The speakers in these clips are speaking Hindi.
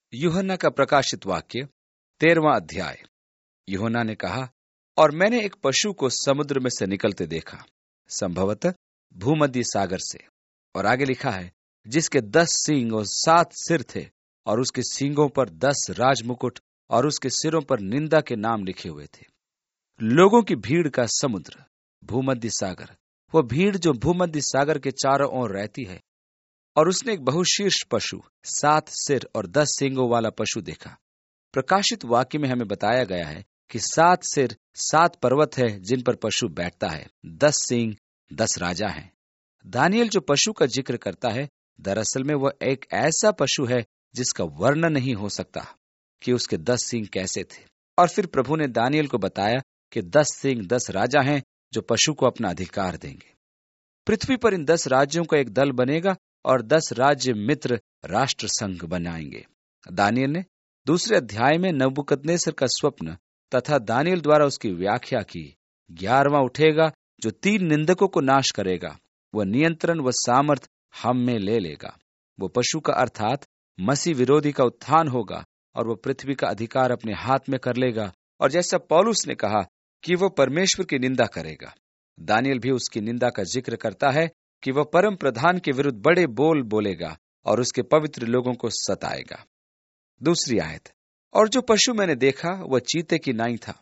यूहन्ना का प्रकाशित वाक्य 13वां अध्याय। यूहन्ना ने कहा, और मैंने एक पशु को समुद्र में से निकलते देखा, संभवतः भूमध्य सागर से। और आगे लिखा है, जिसके 10 सींग और 7 सिर थे, और उसके सींगों पर 10 राजमुकुट, और उसके सिरों पर निंदा के नाम लिखे हुए थे। लोगों की भीड़ का समुद्र, भूमध्य सागर, वह भीड़ जो भूमध्य सागर के चारों ओर रहती है। और उसने एक बहुशीर्ष पशु, 7 सिर और 10 सींगों वाला पशु देखा। प्रकाशित वाक्य में हमें बताया गया है कि 7 सिर 7 पर्वत है जिन पर पशु बैठता है, 10 सींग 10 राजा हैं। दानियल जो पशु का जिक्र करता है, दरअसल में वह एक ऐसा पशु है जिसका वर्णन नहीं हो सकता कि उसके 10 सींग कैसे थे। और फिर प्रभु ने दानियल को बताया कि 10 सींग 10 राजा हैं जो पशु को अपना अधिकार देंगे। पृथ्वी पर इन 10 राज्यों का एक दल बनेगा और 10 राज्य मित्र राष्ट्र संघ बनाएंगे। दानियल ने दूसरे अध्याय में नबूकदनेस्सर का स्वप्न तथा दानियल द्वारा उसकी व्याख्या की। 11वां उठेगा जो 3 निंदकों को नाश करेगा, वह नियंत्रण व सामर्थ हम में ले लेगा। वो पशु का अर्थात मसीह विरोधी का उत्थान होगा और वह पृथ्वी का अधिकार अपने हाथ में कर लेगा। और जैसा पौलुस ने कहा कि वह परमेश्वर की निंदा करेगा, दानियल भी उसकी निंदा का जिक्र करता है कि वह परम प्रधान के विरुद्ध बड़े बोल बोलेगा और उसके पवित्र लोगों को सताएगा। दूसरी आयत, और जो पशु मैंने देखा वह चीते की नाई था,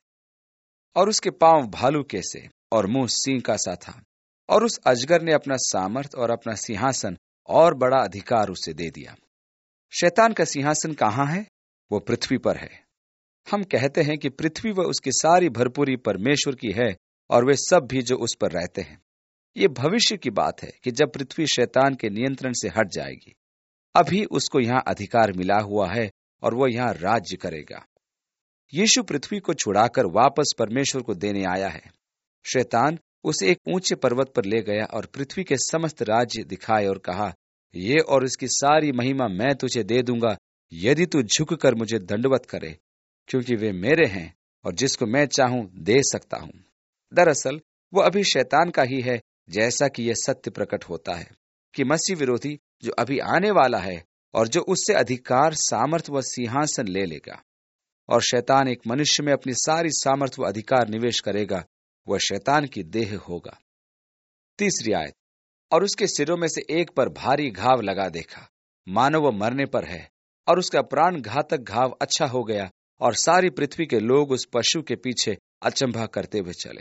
और उसके पांव भालू के से और मुंह सिंह का सा था। और उस अजगर ने अपना सामर्थ और अपना सिंहासन और बड़ा अधिकार उसे दे दिया। शैतान का सिंहासन कहाँ है? वो पृथ्वी पर है। हम कहते हैं कि पृथ्वी व उसकी सारी भरपूरी परमेश्वर की है, और वे सब भी जो उस पर रहते हैं। ये भविष्य की बात है कि जब पृथ्वी शैतान के नियंत्रण से हट जाएगी। अभी उसको यहाँ अधिकार मिला हुआ है और वो यहाँ राज्य करेगा। यीशु पृथ्वी को छुड़ाकर वापस परमेश्वर को देने आया है। शैतान उसे एक ऊंचे पर्वत पर ले गया और पृथ्वी के समस्त राज्य दिखाए और कहा, ये और इसकी सारी महिमा मैं तुझे दे दूंगा यदि तू झुककर मुझे दंडवत करे, क्योंकि वे मेरे हैं और जिसको मैं चाहूं दे सकता हूं। दरअसल वो अभी शैतान का ही है, जैसा कि यह सत्य प्रकट होता है कि मसीह विरोधी जो अभी आने वाला है और जो उससे अधिकार, सामर्थ व सिंहासन ले लेगा। और शैतान एक मनुष्य में अपनी सारी सामर्थ व अधिकार निवेश करेगा, वह शैतान की देह होगा। तीसरी आयत, और उसके सिरों में से एक पर भारी घाव लगा देखा, मानो वह मरने पर है, और उसका प्राण घातक घाव अच्छा हो गया, और सारी पृथ्वी के लोग उस पशु के पीछे अचंभा करते हुए चले।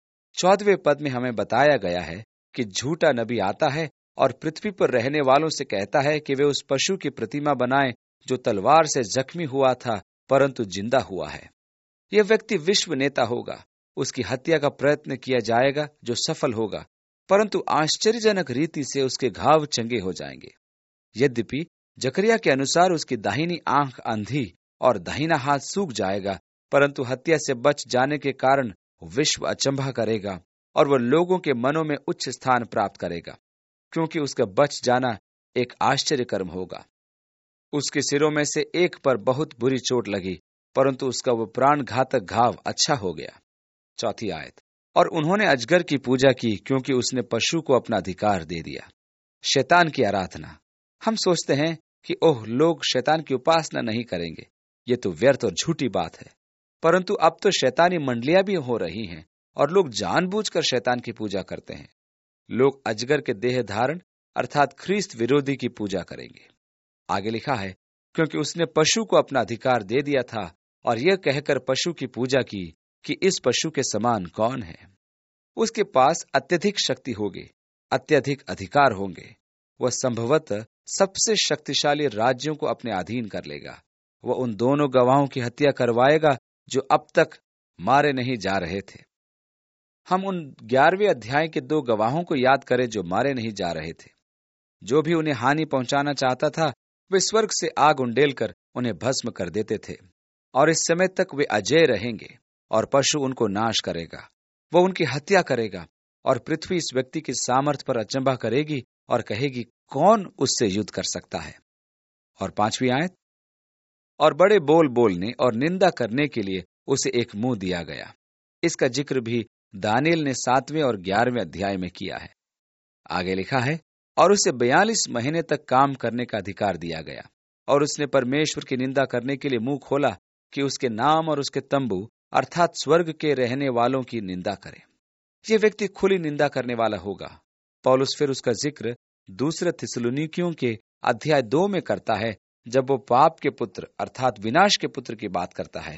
14वें पद में हमें बताया गया है कि झूठा नबी आता है और पृथ्वी पर रहने वालों से कहता है कि वे उस पशु की प्रतिमा बनाएं जो तलवार से जख्मी हुआ था परंतु जिंदा हुआ है। यह व्यक्ति विश्व नेता होगा। उसकी हत्या का प्रयत्न किया जाएगा जो सफल होगा, परंतु आश्चर्यजनक रीति से उसके घाव चंगे हो जाएंगे। यद्यपि जकरिया के अनुसार उसकी दाहिनी आंख अंधी और दाहिना हाथ सूख जाएगा, परंतु हत्या से बच जाने के कारण विश्व अचंभा करेगा और वह लोगों के मनों में उच्च स्थान प्राप्त करेगा, क्योंकि उसका बच जाना एक आश्चर्य कर्म होगा। उसके सिरों में से एक पर बहुत बुरी चोट लगी, परंतु उसका वो प्राण घातक घाव अच्छा हो गया। 4थी आयत, और उन्होंने अजगर की पूजा की, क्योंकि उसने पशु को अपना अधिकार दे दिया। शैतान की आराधना। हम सोचते हैं कि ओह, लोग शैतान की उपासना नहीं करेंगे, ये तो व्यर्थ और झूठी बात है। परंतु अब तो शैतानी मंडलियां भी हो रही हैं और लोग जानबूझकर शैतान की पूजा करते हैं। लोग अजगर के देह धारण अर्थात ख्रीस्त विरोधी की पूजा करेंगे। आगे लिखा है, क्योंकि उसने पशु को अपना अधिकार दे दिया था, और यह कहकर पशु की पूजा की कि इस पशु के समान कौन है। उसके पास अत्यधिक शक्ति होगी, अत्यधिक अधिकार होंगे। वह संभवतः सबसे शक्तिशाली राज्यों को अपने अधीन कर लेगा। वह उन दोनों गवाहों की हत्या करवाएगा जो अब तक मारे नहीं जा रहे थे। हम उन 11वें अध्याय के 2 गवाहों को याद करें जो मारे नहीं जा रहे थे। जो भी उन्हें हानि पहुंचाना चाहता था, वे स्वर्ग से आग उंडेलकर उन्हें भस्म कर देते थे, और इस समय तक वे अजेय रहेंगे और पशु उनको नाश करेगा। वो उनकी हत्या करेगा और पृथ्वी इस व्यक्ति की सामर्थ पर अचंभा करेगी और कहेगी, कौन उससे युद्ध कर सकता है। और 5वीं आयत, और बड़े बोल बोलने और निंदा करने के लिए उसे एक मुंह दिया गया। इसका जिक्र भी दानियल ने 7वें और 11वें अध्याय में किया है। आगे लिखा है, और उसे 42 महीने तक काम करने का अधिकार दिया गया। और उसने परमेश्वर की निंदा करने के लिए मुंह खोला कि उसके नाम और उसके तंबू अर्थात स्वर्ग के रहने वालों की निंदा करे। यह व्यक्ति खुली निंदा करने वाला होगा। पौलुस फिर उसका जिक्र दूसरे थिस्सलुनीकियों के अध्याय 2 में करता है, जब वो पाप के पुत्र अर्थात विनाश के पुत्र की बात करता है।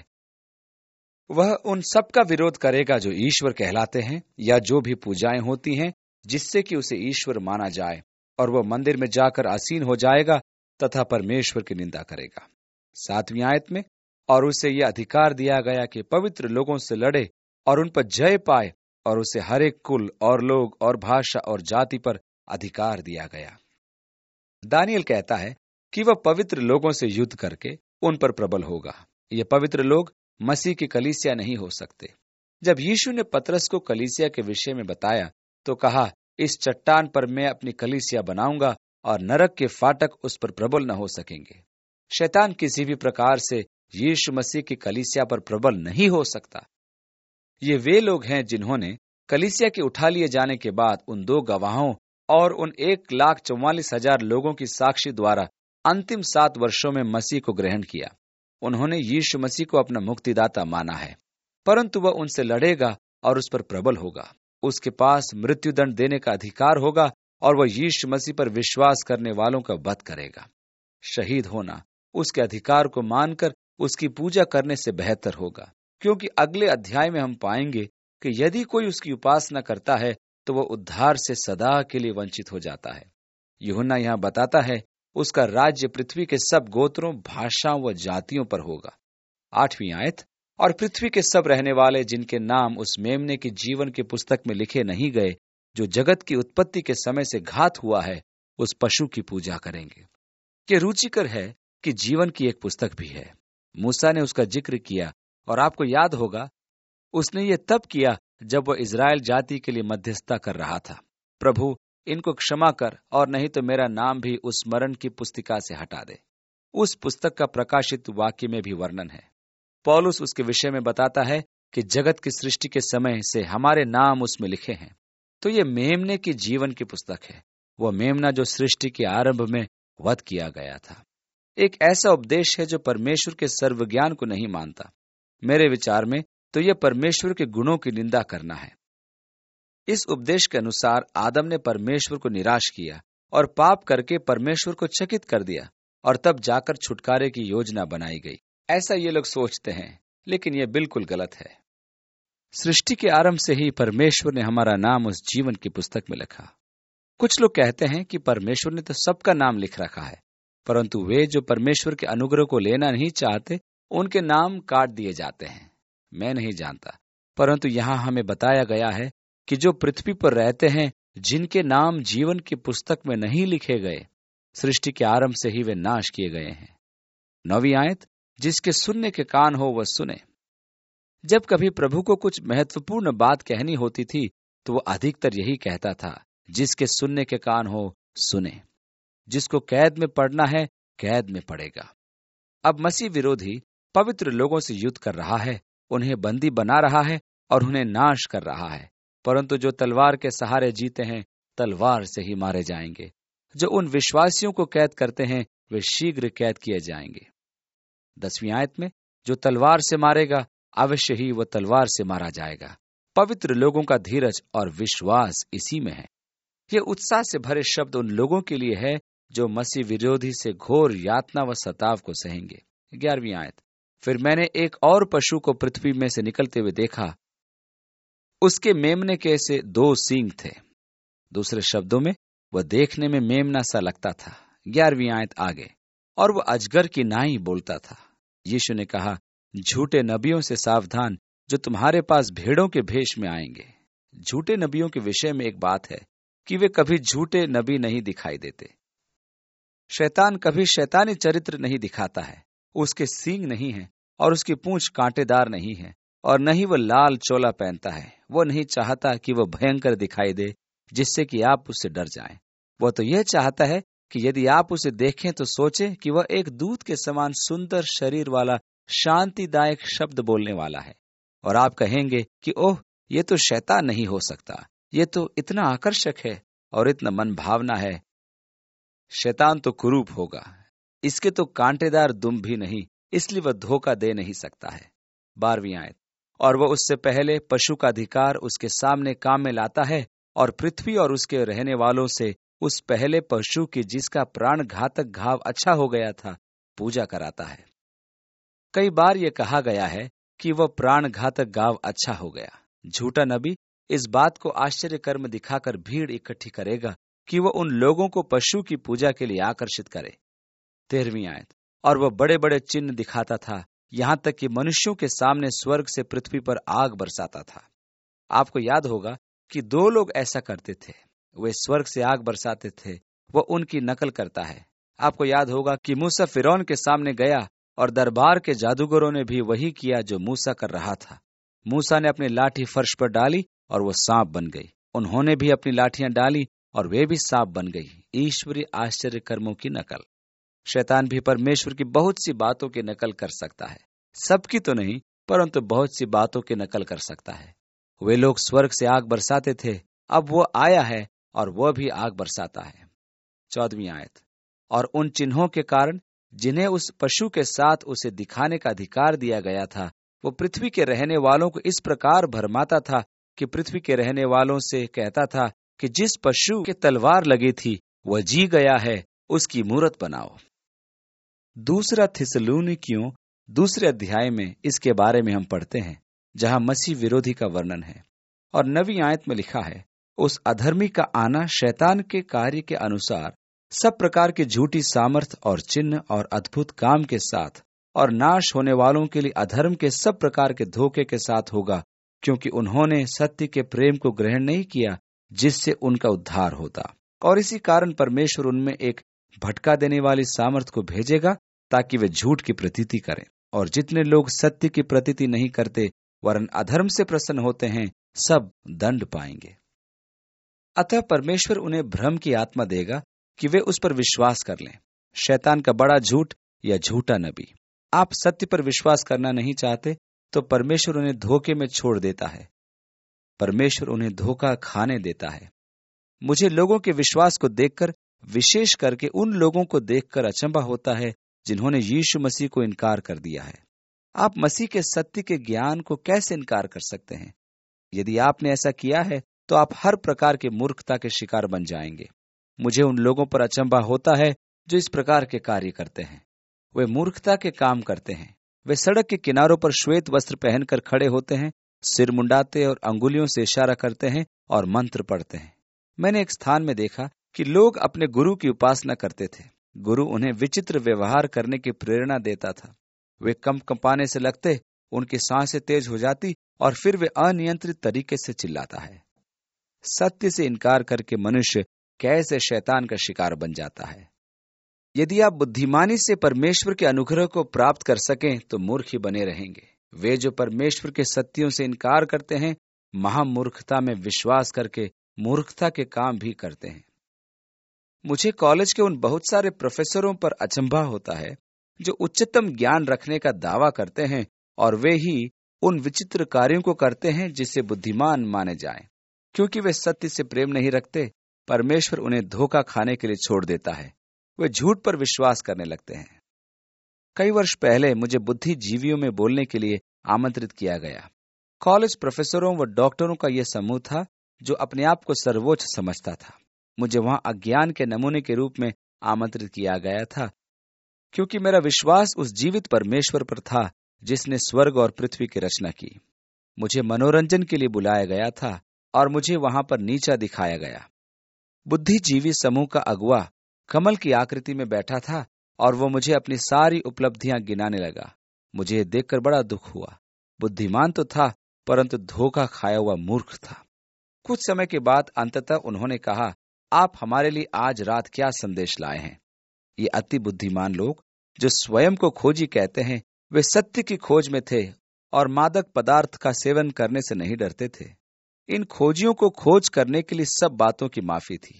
वह उन सब का विरोध करेगा जो ईश्वर कहलाते हैं या जो भी पूजाएं होती हैं जिससे कि उसे ईश्वर माना जाए, और वह मंदिर में जाकर आसीन हो जाएगा तथा परमेश्वर की निंदा करेगा। 7वीं आयत में, और उसे यह अधिकार दिया गया कि पवित्र लोगों से लड़े और उन पर जय पाए, और उसे हर एक कुल और लोग और भाषा और जाति पर अधिकार दिया गया। दानियल कहता है कि वह पवित्र लोगों से युद्ध करके उन पर प्रबल होगा। ये पवित्र लोग मसीह की कलीसिया नहीं हो सकते। जब यीशु ने पतरस को कलीसिया के विषय में बताया तो कहा, इस चट्टान पर मैं अपनी कलीसिया बनाऊंगा और नरक के फाटक उस पर प्रबल न हो सकेंगे। शैतान किसी भी प्रकार से यीशु मसीह की कलीसिया पर प्रबल नहीं हो सकता। ये वे लोग हैं जिन्होंने कलीसिया के उठा लिए जाने के बाद उन 2 गवाहों और उन 1,44,000 लोगों की साक्षी द्वारा अंतिम 7 वर्षों में मसीह को ग्रहण किया। उन्होंने यीशु मसीह को अपना मुक्तिदाता माना है, परंतु वह उनसे लड़ेगा और उस पर प्रबल होगा। उसके पास मृत्युदंड देने का अधिकार होगा और वह यीशु मसीह पर विश्वास करने वालों का वध करेगा। शहीद होना उसके अधिकार को मानकर उसकी पूजा करने से बेहतर होगा, क्योंकि अगले अध्याय में हम पाएंगे कि यदि कोई उसकी उपासना करता है तो वह उद्धार से सदा के लिए वंचित हो जाता है। यूहन्ना यहाँ बताता है, उसका राज्य पृथ्वी के सब गोत्रों, भाषाओं व जातियों पर होगा। 8वीं आयत, और पृथ्वी के सब रहने वाले जिनके नाम उस मेमने की जीवन की पुस्तक में लिखे नहीं गए, जो जगत की उत्पत्ति के समय से घात हुआ है, उस पशु की पूजा करेंगे। ये रुचिकर है कि जीवन की एक पुस्तक भी है। मूसा ने उसका जिक्र किया, और आपको याद होगा उसने ये तब किया जब वह इज़राइल जाति के लिए मध्यस्थता कर रहा था। प्रभु, इनको क्षमा कर, और नहीं तो मेरा नाम भी उस स्मरण की पुस्तिका से हटा दे। उस पुस्तक का प्रकाशित वाक्य में भी वर्णन है। पौलुस उसके विषय में बताता है कि जगत की सृष्टि के समय से हमारे नाम उसमें लिखे हैं। तो ये मेमने की जीवन की पुस्तक है, वह मेमना जो सृष्टि के आरंभ में वध किया गया था। एक ऐसा उपदेश है जो परमेश्वर के सर्वज्ञान को नहीं मानता। मेरे विचार में तो यह परमेश्वर के गुणों की निंदा करना है। इस उपदेश के अनुसार आदम ने परमेश्वर को निराश किया और पाप करके परमेश्वर को चकित कर दिया, और तब जाकर छुटकारे की योजना बनाई गई। ऐसा ये लोग सोचते हैं, लेकिन यह बिल्कुल गलत है। सृष्टि के आरंभ से ही परमेश्वर ने हमारा नाम उस जीवन की पुस्तक में लिखा। कुछ लोग कहते हैं कि परमेश्वर ने तो सबका नाम लिख रखा है, परंतु वे जो परमेश्वर के अनुग्रह को लेना नहीं चाहते, उनके नाम काट दिए जाते हैं। मैं नहीं जानता, परंतु यहाँ हमें बताया गया है कि जो पृथ्वी पर रहते हैं, जिनके नाम जीवन की पुस्तक में नहीं लिखे गए, सृष्टि के आरंभ से ही वे नाश किए गए हैं। 9वीं आयत, जिसके सुनने के कान हो वह सुने। जब कभी प्रभु को कुछ महत्वपूर्ण बात कहनी होती थी तो वह अधिकतर यही कहता था, जिसके सुनने के कान हो सुने। जिसको कैद में पड़ना है, कैद में पड़ेगा। अब मसीह विरोधी पवित्र लोगों से युद्ध कर रहा है, उन्हें बंदी बना रहा है और उन्हें नाश कर रहा है, परंतु जो तलवार के सहारे जीते हैं, तलवार से ही मारे जाएंगे। जो उन विश्वासियों को कैद करते हैं, वे शीघ्र कैद किए जाएंगे। 10वीं आयत में, जो तलवार से मारेगा, अवश्य ही वह तलवार से मारा जाएगा। पवित्र लोगों का धीरज और विश्वास इसी में है। यह उत्साह से भरे शब्द उन लोगों के लिए है जो मसीह विरोधी से घोर यातना व सताव को सहेंगे। 11वीं आयत, फिर मैंने एक और पशु को पृथ्वी में से निकलते हुए देखा। उसके मेमने के से 2 सींग थे। दूसरे शब्दों में, वह देखने में मेमना सा लगता था। 11वीं आयत आगे, और वह अजगर की नाई बोलता था। यीशु ने कहा, झूठे नबियों से सावधान, जो तुम्हारे पास भेड़ों के भेष में आएंगे। झूठे नबियों के विषय में एक बात है कि वे कभी झूठे नबी नहीं दिखाई देते। शैतान कभी शैतानी चरित्र नहीं दिखाता है। उसके सींग नहीं है और उसकी पूंछ कांटेदार नहीं है, और न ही वह लाल चोला पहनता है। वो नहीं चाहता कि वह भयंकर दिखाई दे जिससे कि आप उससे डर जाएं। वह तो यह चाहता है कि यदि आप उसे देखें तो सोचें कि वह एक दूत के समान सुंदर शरीर वाला, शांतिदायक शब्द बोलने वाला है, और आप कहेंगे कि ओह, ये तो शैतान नहीं हो सकता, ये तो इतना आकर्षक है और इतना मन भावना है। शैतान तो कुरूप होगा। इसके तो कांटेदार दुम भी नहीं, इसलिए वह धोखा दे नहीं सकता है। 12वीं आयत, और वह उससे पहले पशु का अधिकार उसके सामने काम में लाता है और पृथ्वी और उसके रहने वालों से उस पहले पशु की जिसका प्राण घातक घाव अच्छा हो गया था पूजा कराता है। कई बार यह कहा गया है कि वह प्राण घातक घाव अच्छा हो गया। झूठा नबी इस बात को आश्चर्य कर्म दिखाकर भीड़ इकट्ठी करेगा कि वह उन लोगों को पशु की पूजा के लिए आकर्षित करे। 13वीं आयत, और वह बड़े बड़े चिन्ह दिखाता था, यहां तक कि मनुष्यों के सामने स्वर्ग से पृथ्वी पर आग बरसाता था। आपको याद होगा कि 2 लोग ऐसा करते थे, वे स्वर्ग से आग बरसाते थे, वह उनकी नकल करता है। आपको याद होगा कि मूसा फिरौन के सामने गया और दरबार के जादूगरों ने भी वही किया जो मूसा कर रहा था। मूसा ने अपनी लाठी फर्श पर डाली और वो सांप बन गई। उन्होंने भी अपनी लाठियां डाली और वे भी सांप बन गई। ईश्वरीय आश्चर्य कर्मों की नकल। शैतान भी परमेश्वर की बहुत सी बातों की नकल कर सकता है, सबकी तो नहीं, परंतु बहुत सी बातों की नकल कर सकता है। वे लोग स्वर्ग से आग बरसाते थे, अब वो आया है और वह भी आग बरसाता है। 14वीं आयत, और उन चिन्हों के कारण जिन्हें उस पशु के साथ उसे दिखाने का अधिकार दिया गया था, वो पृथ्वी के रहने वालों को इस प्रकार भरमाता था कि पृथ्वी के रहने वालों से कहता था कि जिस पशु के तलवार लगी थी वह जी गया है, उसकी मूरत बनाओ। 2 थिस्सलुनीकियों 2 अध्याय में इसके बारे में हम पढ़ते हैं, जहां मसीह विरोधी का वर्णन है। और 9वीं आयत में लिखा है, उस अधर्मी का आना शैतान के कार्य के अनुसार सब प्रकार की झूठी सामर्थ और चिन्ह और अद्भुत काम के साथ और नाश होने वालों के लिए अधर्म के सब प्रकार के धोखे के साथ होगा, क्योंकि उन्होंने सत्य के प्रेम को ग्रहण नहीं किया जिससे उनका उद्धार होता। और इसी कारण परमेश्वर उनमें एक भटका देने वाली सामर्थ को भेजेगा ताकि वे झूठ की प्रतीति करें। और जितने लोग सत्य की प्रतीति नहीं करते वरन अधर्म से प्रसन्न होते हैं, सब दंड पाएंगे। अतः परमेश्वर उन्हें भ्रम की आत्मा देगा कि वे उस पर विश्वास कर लें। शैतान का बड़ा झूठ या झूठा नबी। आप सत्य पर विश्वास करना नहीं चाहते तो परमेश्वर उन्हें धोखे में छोड़ देता है। परमेश्वर उन्हें धोखा खाने देता है। मुझे लोगों के विश्वास को देखकर, विशेष करके उन लोगों को देखकर अचंभा होता है जिन्होंने यीशु मसीह को इनकार कर दिया है। आप मसीह के सत्य के ज्ञान को कैसे इनकार कर सकते हैं? यदि आपने ऐसा किया है तो आप हर प्रकार की मूर्खता के शिकार बन जाएंगे। मुझे उन लोगों पर अचंभा होता है जो इस प्रकार के कार्य करते हैं। वे मूर्खता के काम करते हैं। वे सड़क के किनारों पर श्वेत वस्त्र पहनकर खड़े होते हैं, सिर मुंडाते और अंगुलियों से इशारा करते हैं और मंत्र पढ़ते हैं। मैंने एक स्थान में देखा कि लोग अपने गुरु की उपासना करते थे। गुरु उन्हें विचित्र व्यवहार करने की प्रेरणा देता था। वे कंपने से लगते, उनकी सांसें तेज हो जाती और फिर वे अनियंत्रित तरीके से चिल्लाता है। सत्य से इनकार करके मनुष्य कैसे शैतान का शिकार बन जाता है। यदि आप बुद्धिमानी से परमेश्वर के अनुग्रह को प्राप्त कर सकें तो मूर्ख ही बने रहेंगे। वे जो परमेश्वर के सत्यों से इनकार करते हैं, महामूर्खता में विश्वास करके मूर्खता के काम भी करते हैं। मुझे कॉलेज के उन बहुत सारे प्रोफेसरों पर अचंभा होता है जो उच्चतम ज्ञान रखने का दावा करते हैं और वे ही उन विचित्र कार्यों को करते हैं जिससे बुद्धिमान माने जाएं। क्योंकि वे सत्य से प्रेम नहीं रखते, परमेश्वर उन्हें धोखा खाने के लिए छोड़ देता है। वे झूठ पर विश्वास करने लगते हैं। कई वर्ष पहले मुझे बुद्धिजीवियों में बोलने के लिए आमंत्रित किया गया। कॉलेज प्रोफेसरों व डॉक्टरों का यह समूह था जो अपने आप को सर्वोच्च समझता था। मुझे वहां अज्ञान के नमूने के रूप में आमंत्रित किया गया था, क्योंकि मेरा विश्वास उस जीवित परमेश्वर पर था जिसने स्वर्ग और पृथ्वी की रचना की। मुझे मनोरंजन के लिए बुलाया गया था और मुझे वहां पर नीचा दिखाया गया। बुद्धिजीवी समूह का अगुआ कमल की आकृति में बैठा था और वो मुझे अपनी सारी उपलब्धियां गिनाने लगा। मुझे देखकर बड़ा दुख हुआ। बुद्धिमान तो था, परंतु धोखा खाया हुआ मूर्ख था। कुछ समय के बाद अंततः उन्होंने कहा, आप हमारे लिए आज रात क्या संदेश लाए हैं? ये अति बुद्धिमान लोग जो स्वयं को खोजी कहते हैं, वे सत्य की खोज में थे और मादक पदार्थ का सेवन करने से नहीं डरते थे। इन खोजियों को खोज करने के लिए सब बातों की माफी थी।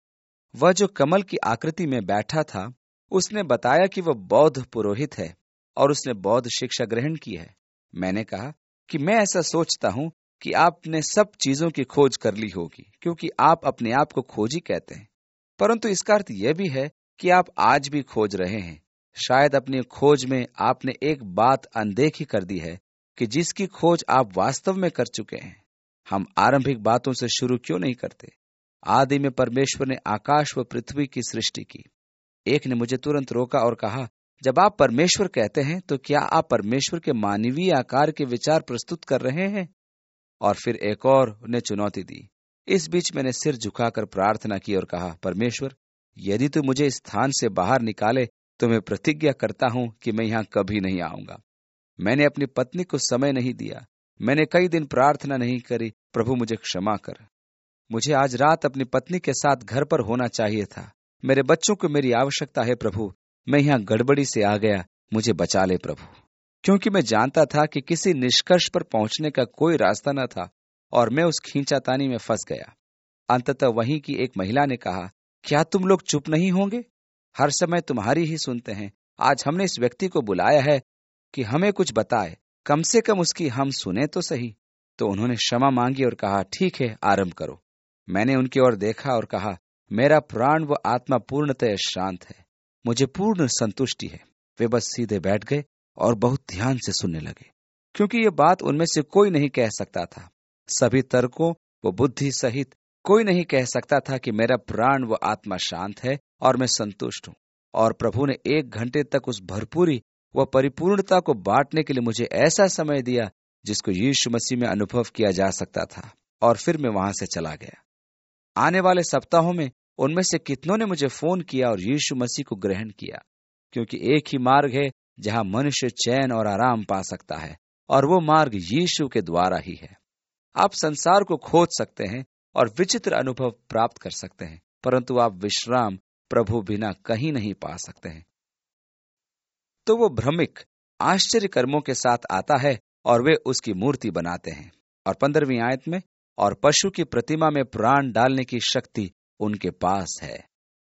वह जो कमल की आकृति में बैठा था, उसने बताया कि वह बौद्ध पुरोहित है और उसने बौद्ध शिक्षा ग्रहण की है। मैंने कहा कि मैं ऐसा सोचता हूं कि आपने सब चीजों की खोज कर ली होगी, क्योंकि आप अपने आप को खोजी कहते हैं। परंतु इसका अर्थ यह भी है कि आप आज भी खोज रहे हैं शायद अपनी खोज में आपने एक बात अनदेखी कर दी है कि जिसकी खोज आप वास्तव में कर चुके हैं। हम आरंभिक बातों से शुरू क्यों नहीं करते? आदि में परमेश्वर ने आकाश व पृथ्वी की सृष्टि की। एक ने मुझे तुरंत रोका और कहा, जब आप परमेश्वर कहते हैं तो क्या आप परमेश्वर के मानवीय आकार के विचार प्रस्तुत कर रहे हैं? और फिर एक और ने चुनौती दी। इस बीच मैंने सिर झुकाकर प्रार्थना की और कहा, परमेश्वर, यदि तू मुझे इस स्थान से बाहर निकाले तो मैं प्रतिज्ञा करता हूं कि मैं यहां कभी नहीं आऊंगा। मैंने अपनी पत्नी को समय नहीं दिया। मैंने कई दिन प्रार्थना नहीं करी, प्रभु मुझे क्षमा कर। मुझे आज रात अपनी पत्नी के साथ घर पर होना चाहिए था। मेरे बच्चों को मेरी आवश्यकता है प्रभु। मैं यहां गड़बड़ी से आ गया, मुझे बचा ले प्रभु। क्योंकि मैं जानता था कि किसी निष्कर्ष पर पहुंचने का कोई रास्ता न था और मैं उस खींचातानी में फंस गया। अंततः वहीं की एक महिला ने कहा, क्या तुम लोग चुप नहीं होंगे? हर समय तुम्हारी ही सुनते हैं। आज हमने इस व्यक्ति को बुलाया है कि हमें कुछ बताए, कम से कम उसकी हम सुने तो सही। तो उन्होंने क्षमा मांगी और कहा, ठीक है, आरंभ करो। मैंने उनकी ओर देखा और कहा, मेरा प्राण व आत्मा पूर्णतः शांत है, मुझे पूर्ण संतुष्टि है। वे बस सीधे बैठ गए और बहुत ध्यान से सुनने लगे, क्योंकि ये बात उनमें से कोई नहीं कह सकता था। सभी तर्कों व बुद्धि सहित कोई नहीं कह सकता था कि मेरा प्राण व आत्मा शांत है और मैं संतुष्ट हूं। और प्रभु ने 1 घंटे तक उस भरपूरी व परिपूर्णता को बांटने के लिए मुझे ऐसा समय दिया जिसको यीशु मसीह में अनुभव किया जा सकता था। और फिर मैं वहां से चला गया। आने वाले सप्ताहों में उनमें से कितनों ने मुझे फोन किया और यीशु मसीह को ग्रहण किया, क्योंकि एक ही मार्ग है जहां मनुष्य चैन और आराम पा सकता है, और वो मार्ग यीशु के द्वारा ही है। आप संसार को खोज सकते हैं और विचित्र अनुभव प्राप्त कर सकते हैं, परंतु आप विश्राम प्रभु बिना कहीं नहीं पा सकते हैं। तो वो भ्रमिक आश्चर्य कर्मों के साथ आता है और वे उसकी मूर्ति बनाते हैं। और 15वीं आयत में, और पशु की प्रतिमा में प्राण डालने की शक्ति उनके पास है।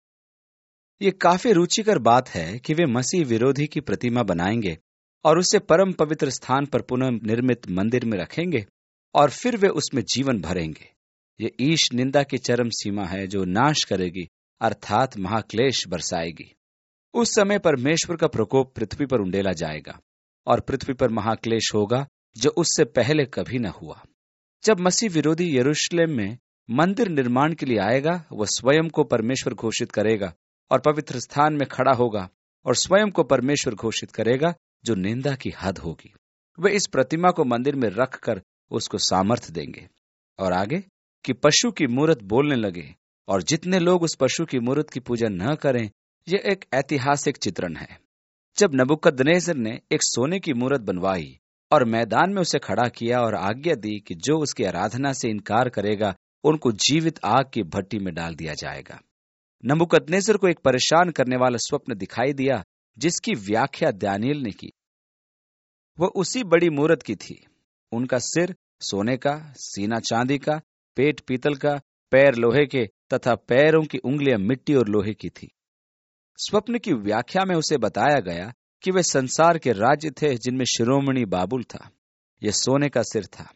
ये काफी रुचिकर बात है कि वे मसीह विरोधी की प्रतिमा बनाएंगे और उसे परम पवित्र स्थान पर पुनः निर्मित मंदिर में रखेंगे और फिर वे उसमें जीवन भरेंगे। ये ईश निंदा की चरम सीमा है जो नाश करेगी, अर्थात महाक्लेश बरसाएगी। उस समय परमेश्वर का प्रकोप पृथ्वी पर उंडेला जाएगा और पृथ्वी पर महाक्लेश होगा जो उससे पहले कभी न हुआ। जब मसीह विरोधी यरूशलेम में मंदिर निर्माण के लिए आएगा, वह स्वयं को परमेश्वर घोषित करेगा और पवित्र स्थान में खड़ा होगा और स्वयं को परमेश्वर घोषित करेगा, जो निंदा की हद होगी। वे इस प्रतिमा को मंदिर में रखकर उसको सामर्थ्य देंगे। और आगे कि पशु की मूरत बोलने लगे, और जितने लोग उस पशु की मूरत की पूजा न करें। यह एक ऐतिहासिक चित्रण है। जब नबूकदनेस्सर ने एक सोने की मूरत बनवाई और मैदान में उसे खड़ा किया और आज्ञा दी कि जो उसकी आराधना से इनकार करेगा उनको जीवित आग की भट्टी में डाल दिया जाएगा। नबूकदनेस्सर को एक परेशान करने वाला स्वप्न दिखाई दिया जिसकी व्याख्या दानियेल ने की। वह उसी बड़ी मूरत की थी। उनका सिर सोने का, सीना चांदी का, पेट पीतल का, पैर लोहे के तथा पैरों की उंगलियां मिट्टी और लोहे की थी। स्वप्न की व्याख्या में उसे बताया गया कि वे संसार के राज्य थे जिनमें शिरोमणि बाबुल था। यह सोने का सिर था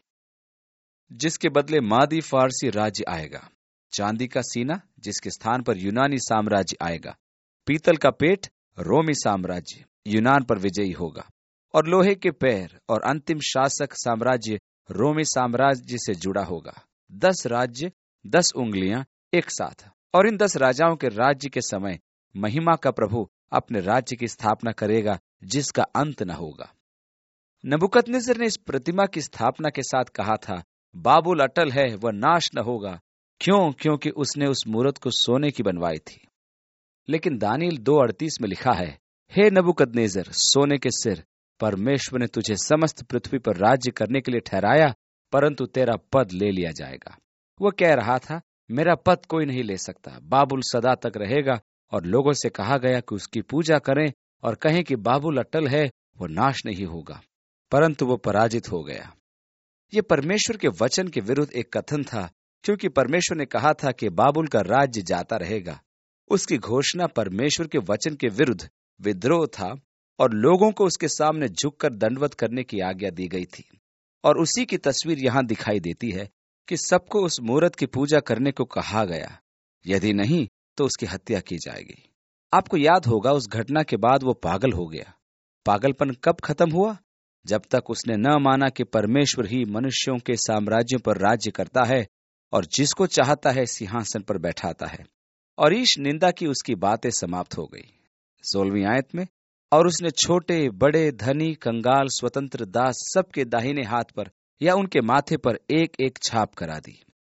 जिसके बदले मादी फारसी राज्य आएगा, चांदी का सीना जिसके स्थान पर यूनानी साम्राज्य आएगा, पीतल का पेट रोमी साम्राज्य यूनान पर विजयी होगा, और लोहे के पैर और अंतिम शासक साम्राज्य रोमी साम्राज्य से जुड़ा होगा। 10 राज्य, 10 उंगलियां एक साथ, और इन 10 राजाओं के राज्य के समय महिमा का प्रभु अपने राज्य की स्थापना करेगा जिसका अंत न होगा। नबूकदनेस्सर ने इस प्रतिमा की स्थापना के साथ कहा था, बाबुल अटल है, वह नाश न होगा। क्यों? क्योंकि उसने उस मूरत को सोने की बनवाई थी। लेकिन दानियेल 2:38 में लिखा है, हे नबूकदनेस्सर, सोने के सिर, परमेश्वर ने तुझे समस्त पृथ्वी पर राज्य करने के लिए ठहराया, परंतु तेरा पद ले लिया जाएगा। वह कह रहा था, मेरा पद कोई नहीं ले सकता, बाबुल सदा तक रहेगा। और लोगों से कहा गया कि उसकी पूजा करें और कहें कि बाबुल अटल है, वह नाश नहीं होगा, परंतु वो पराजित हो गया। ये परमेश्वर के वचन के विरुद्ध एक कथन था, क्योंकि परमेश्वर ने कहा था कि बाबुल का राज्य जाता रहेगा। उसकी घोषणा परमेश्वर के वचन के विरुद्ध विद्रोह था और लोगों को उसके सामने झुककर दंडवत करने की आज्ञा दी गई थी। और उसी की तस्वीर यहां दिखाई देती है कि सबको उस मूरत की पूजा करने को कहा गया, यदि नहीं तो उसकी हत्या की जाएगी। आपको याद होगा उस घटना के बाद वो पागल हो गया। पागलपन कब खत्म हुआ? जब तक उसने न माना कि परमेश्वर ही मनुष्यों के साम्राज्यों पर राज्य करता है और जिसको चाहता है सिंहासन पर बैठाता है। और ईश निंदा की उसकी बातें समाप्त हो गई। 16वीं आयत में, और उसने छोटे बड़े धनी कंगाल स्वतंत्र दास सबके दाहिने हाथ पर या उनके माथे पर एक एक छाप करा दी।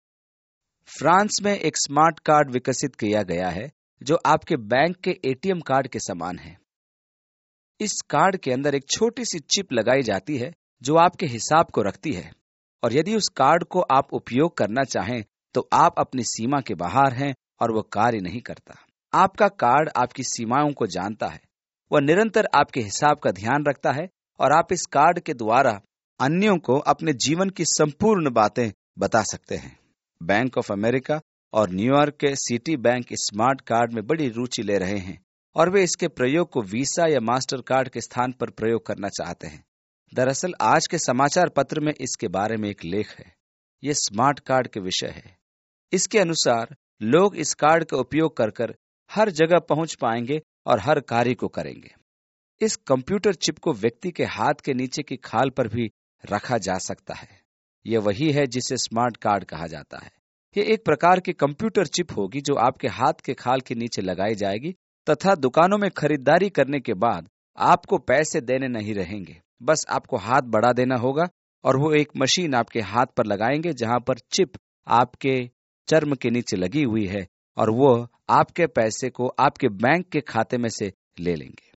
फ्रांस में एक स्मार्ट कार्ड विकसित किया गया है जो आपके बैंक के एटीएम कार्ड के समान है। इस कार्ड के अंदर एक छोटी सी चिप लगाई जाती है जो आपके हिसाब को रखती है, और यदि उस कार्ड को आप उपयोग करना चाहें तो आप अपनी सीमा के बाहर हैं और वह कार्य नहीं करता। आपका कार्ड आपकी सीमाओं को जानता है, वह निरंतर आपके हिसाब का ध्यान रखता है और आप इस कार्ड के द्वारा अन्यों को अपने जीवन की संपूर्ण बातें बता सकते हैं। बैंक ऑफ अमेरिका और न्यूयॉर्क के सिटी बैंक इस स्मार्ट कार्ड में बड़ी रुचि ले रहे हैं और वे इसके प्रयोग को वीसा या मास्टर कार्ड के स्थान पर प्रयोग करना चाहते हैं। दरअसल आज के समाचार पत्र में इसके बारे में एक लेख है। यह स्मार्ट कार्ड के विषय है। इसके अनुसार लोग इस कार्ड का उपयोग कर हर जगह पहुंच पाएंगे और हर कार्य को करेंगे। इस कंप्यूटर चिप को व्यक्ति के हाथ के नीचे की खाल पर भी रखा जा सकता है। यह वही है जिसे स्मार्ट कार्ड कहा जाता है। यह एक प्रकार की कंप्यूटर चिप होगी जो आपके हाथ के खाल के नीचे लगाई जाएगी तथा दुकानों में खरीदारी करने के बाद आपको पैसे देने नहीं रहेंगे। बस आपको हाथ बढ़ा देना होगा और वो एक मशीन आपके हाथ पर लगाएंगे जहां पर चिप आपके चर्म के नीचे लगी हुई है और वो आपके पैसे को आपके बैंक के खाते में से ले लेंगे।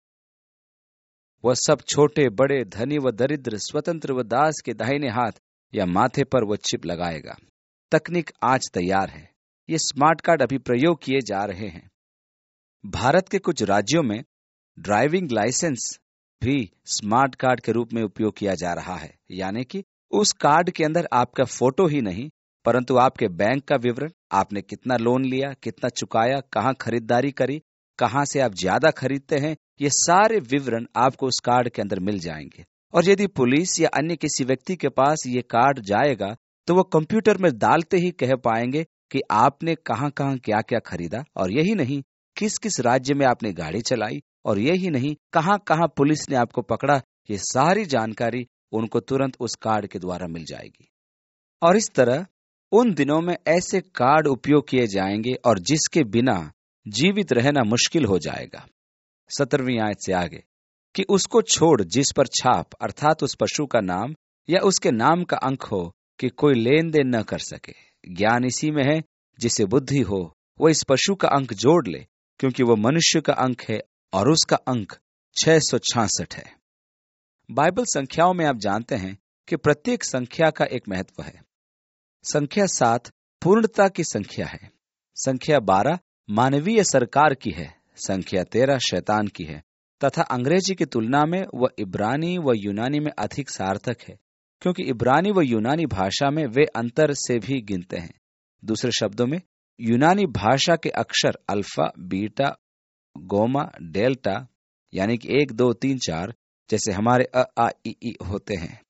वह सब छोटे बड़े धनी व दरिद्र स्वतंत्र व दास के दाहिने हाथ या माथे पर वह चिप लगाएगा। तकनीक आज तैयार है। ये स्मार्ट कार्ड अभी प्रयोग किए जा रहे हैं। भारत के कुछ राज्यों में ड्राइविंग लाइसेंस भी स्मार्ट कार्ड के रूप में उपयोग किया जा रहा है। यानी कि उस कार्ड के अंदर आपका फोटो ही नहीं परंतु आपके बैंक का विवरण, आपने कितना लोन लिया, कितना चुकाया, कहां खरीदारी करी, कहां से आप ज्यादा खरीदते हैं, ये सारे विवरण आपको उस कार्ड के अंदर मिल जाएंगे। और यदि पुलिस या अन्य किसी व्यक्ति के पास ये कार्ड जाएगा तो वो कंप्यूटर में डालते ही कह पाएंगे कि आपने कहां कहां क्या क्या खरीदा, और यही नहीं किस किस राज्य में आपने गाड़ी चलाई, और यही नहीं कहां कहां पुलिस ने आपको पकड़ा। ये सारी जानकारी उनको तुरंत उस कार्ड के द्वारा मिल जाएगी। और इस तरह उन दिनों में ऐसे कार्ड उपयोग किए जाएंगे और जिसके बिना जीवित रहना मुश्किल हो जाएगा। 17वीं आयत से आगे, कि उसको छोड़ जिस पर छाप अर्थात उस पशु का नाम या उसके नाम का अंक हो कि कोई लेन देन न कर सके। ज्ञान इसी में है, जिसे बुद्धि हो वह इस पशु का अंक जोड़ ले, क्योंकि वह मनुष्य का अंक है और उसका अंक 666 है। बाइबल संख्याओं में आप जानते हैं कि प्रत्येक संख्या का एक महत्व है। संख्या 7 पूर्णता की संख्या है, संख्या 12 मानवीय सरकार की है, संख्या 13 शैतान की है तथा अंग्रेजी की तुलना में वह इब्रानी व यूनानी में अधिक सार्थक है, क्योंकि इब्रानी व यूनानी भाषा में वे अंतर से भी गिनते हैं। दूसरे शब्दों में यूनानी भाषा के अक्षर अल्फा, बीटा, गोमा, डेल्टा यानी कि 1 2 3 4 जैसे हमारे अ आ इ ई होते हैं,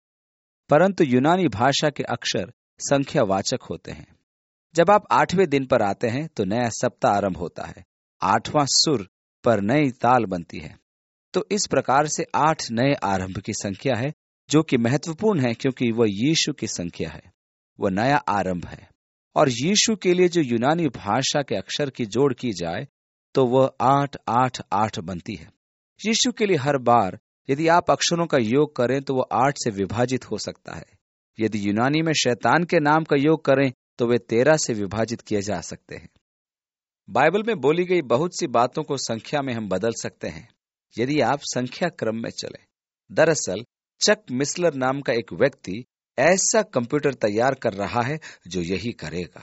परंतु यूनानी भाषा के अक्षर संख्यावाचक होते हैं। जब आप 8वें दिन पर आते हैं तो नया सप्ताह आरंभ होता है। 8वां सुर पर नई ताल बनती है। तो इस प्रकार से 8 नए आरंभ की संख्या है जो कि महत्वपूर्ण है, क्योंकि वह यीशु की संख्या है, वह नया आरंभ है। और यीशु के लिए जो यूनानी भाषा के अक्षर की जोड़ की जाए तो वह 8 8 8 बनती है। यीशु के लिए हर बार यदि आप अक्षरों का योग करें तो वह 8 से विभाजित हो सकता है। यदि यूनानी में शैतान के नाम का योग करें तो वे 13 से विभाजित किए जा सकते हैं। बाइबल में बोली गई बहुत सी बातों को संख्या में हम बदल सकते हैं यदि आप संख्या क्रम में चले। दरअसल चक मिसलर नाम का एक व्यक्ति ऐसा कंप्यूटर तैयार कर रहा है जो यही करेगा।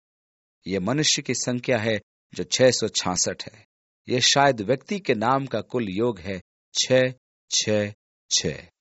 यह मनुष्य की संख्या है जो 666 है। यह शायद व्यक्ति के नाम का कुल योग है 666।